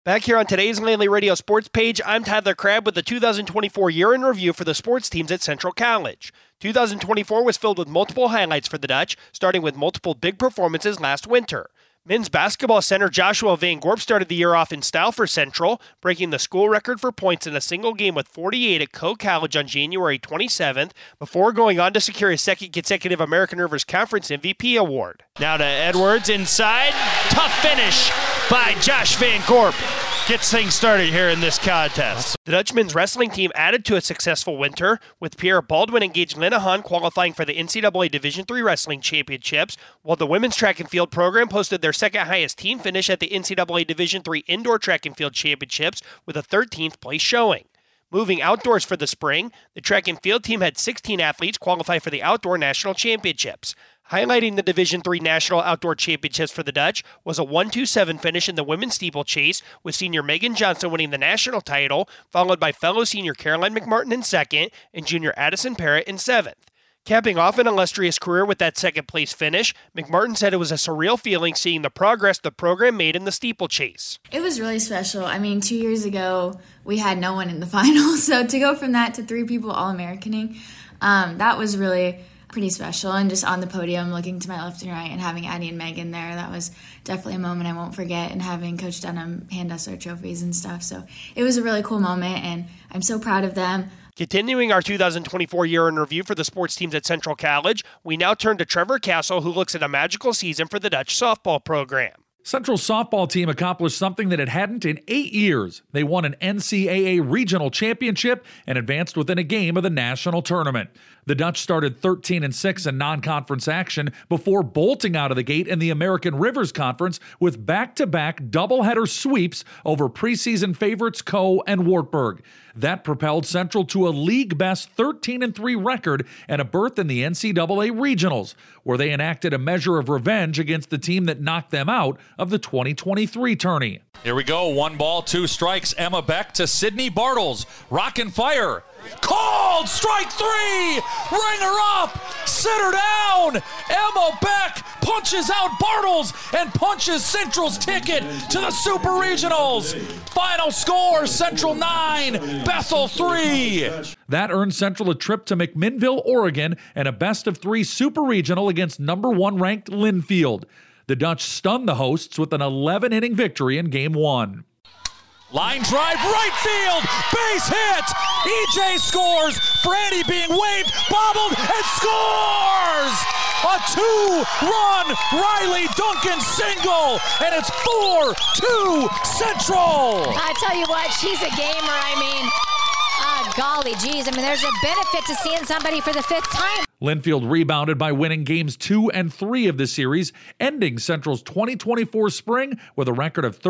Back here on today's Landly Radio Sports Page, I'm Tyler Crabb with the 2024 year in review for the sports teams at Central College. 2024 was filled with multiple highlights for the Dutch, starting with multiple big performances last winter. Men's basketball center Joshua Van Gorp started the year off in style for Central, breaking the school record for points in a single game with 48 at Coe College on January 27th, before going on to secure his second consecutive American Rivers Conference MVP award. Now to Edwards inside. Tough finish by Josh Van Gorp. Gets things started here in this contest. The Dutch men's wrestling team added to a successful winter, with Pierre Baldwin engaged Linehan qualifying for the NCAA Division III Wrestling Championships, while the women's track and field program posted their second highest team finish at the NCAA Division III Indoor Track and Field Championships with a 13th place showing. Moving outdoors for the spring, the track and field team had 16 athletes qualify for the Outdoor National Championships. Highlighting the Division III National Outdoor Championships for the Dutch was a 1-2-7 finish in the women's steeplechase, with senior Megan Johnson winning the national title, followed by fellow senior Caroline McMartin in second and junior Addison Parrott in seventh. Capping off an illustrious career with that second-place finish, McMartin said it was a surreal feeling seeing the progress the program made in the steeplechase. It was really special. 2 years ago, we had no one in the final, so to go from that to 3 people All-Americaning, that was really pretty special. And just on the podium, looking to my left and right and having Addie and Megan there, that was definitely a moment I won't forget, and having Coach Dunham hand us our trophies and stuff. So it was a really cool moment, and I'm so proud of them. Continuing our 2024 year in review for the sports teams at Central College, we now turn to Trevor Castle, who looks at a magical season for the Dutch softball program. Central's softball team accomplished something that it hadn't in 8 years. They won an NCAA regional championship and advanced within a game of the national tournament. The Dutch started 13-6 in non-conference action before bolting out of the gate in the American Rivers Conference with back-to-back doubleheader sweeps over preseason favorites Coe and Wartburg. That propelled Central to a league-best 13-3 record and a berth in the NCAA regionals, where they enacted a measure of revenge against the team that knocked them out of the 2023 tourney. Here we go. 1 ball, 2 strikes. Emma Beck to Sydney Bartles. Rock and fire. Called! Strike 3! Ring her up! Sit her down! Emma Beck punches out Bartles and punches Central's ticket to the Super Regionals. Final score, Central 9, Bethel 3. That earned Central a trip to McMinnville, Oregon, and a best-of-3 Super Regional against number 1 ranked Linfield. The Dutch stunned the hosts with an 11-inning victory in Game 1. Line drive, right field, base hit. EJ scores. Franny being waved, bobbled, and scores! A 2-run Riley Duncan single, and it's 4-2 Central. I tell you what, she's a gamer. Golly geez. There's a benefit to seeing somebody for the 5th time. Linfield rebounded by winning games 2 and 3 of the series, ending Central's 2024 spring with a record of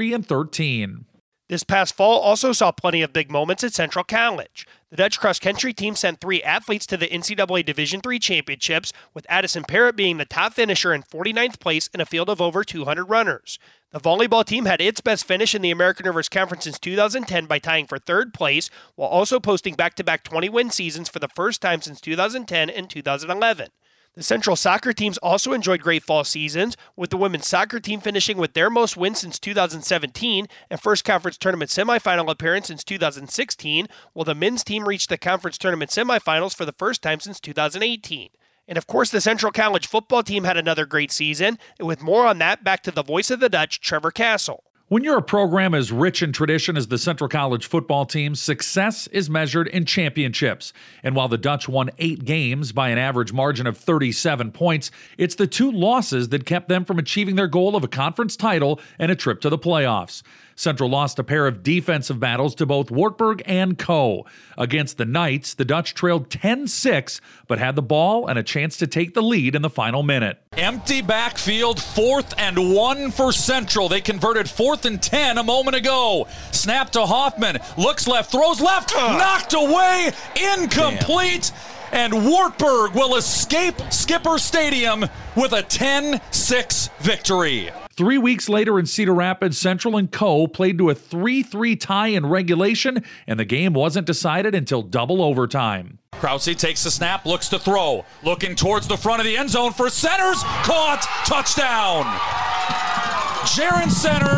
33-13. This past fall also saw plenty of big moments at Central College. The Dutch cross-country team sent 3 athletes to the NCAA Division III Championships, with Addison Parrott being the top finisher in 49th place in a field of over 200 runners. The volleyball team had its best finish in the American Rivers Conference since 2010 by tying for 3rd place, while also posting back-to-back 20-win seasons for the first time since 2010 and 2011. The Central soccer teams also enjoyed great fall seasons, with the women's soccer team finishing with their most wins since 2017 and first conference tournament semifinal appearance since 2016, while the men's team reached the conference tournament semifinals for the first time since 2018. And of course, the Central College football team had another great season, and with more on that, back to the voice of the Dutch, Trevor Castle. When you're a program as rich in tradition as the Central College football team, success is measured in championships. And while the Dutch won 8 games by an average margin of 37 points, it's the 2 losses that kept them from achieving their goal of a conference title and a trip to the playoffs. Central lost a pair of defensive battles to both Wartburg and Coe. Against the Knights, the Dutch trailed 10-6, but had the ball and a chance to take the lead in the final minute. Empty backfield, 4th and 1 for Central. They converted 4th and 10 a moment ago. Snap to Hoffman, looks left, throws left, knocked away, incomplete. And Wartburg will escape Skipper Stadium with a 10-6 victory. 3 weeks later in Cedar Rapids, Central and Coe played to a 3-3 tie in regulation, and the game wasn't decided until double overtime. Krause takes the snap, looks to throw. Looking towards the front of the end zone for Centers. Caught. Touchdown. Jaron Centers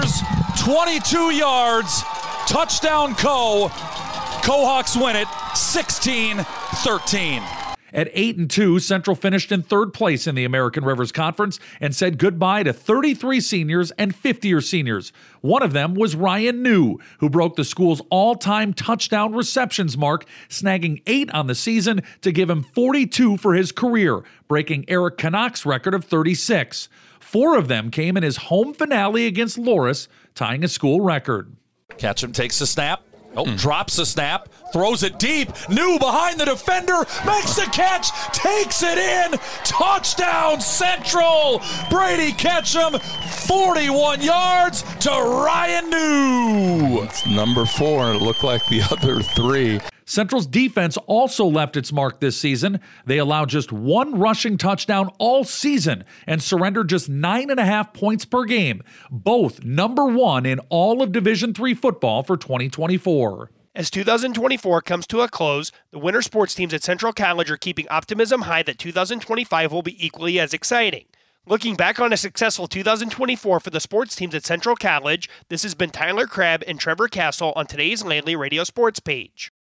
22 yards, touchdown Cohawks win it 16-13. At 8-2, Central finished in third place in the American Rivers Conference and said goodbye to 33 seniors and 50-year seniors. One of them was Ryan New, who broke the school's all-time touchdown receptions mark, snagging 8 on the season to give him 42 for his career, breaking Eric Canuck's record of 36. 4 of them came in his home finale against Loras, tying a school record. Ketchum takes the snap. Drops the snap, throws it deep. New behind the defender, makes the catch, takes it in. Touchdown Central. Brady Ketchum, 41 yards to Ryan New. It's number 4, and it looked like the other 3. Central's defense also left its mark this season. They allowed just 1 rushing touchdown all season and surrendered just 9.5 points per game, both number 1 in all of Division III football for 2024. As 2024 comes to a close, the winter sports teams at Central College are keeping optimism high that 2025 will be equally as exciting. Looking back on a successful 2024 for the sports teams at Central College, this has been Tyler Crabb and Trevor Castle on today's Landly Radio Sports Page.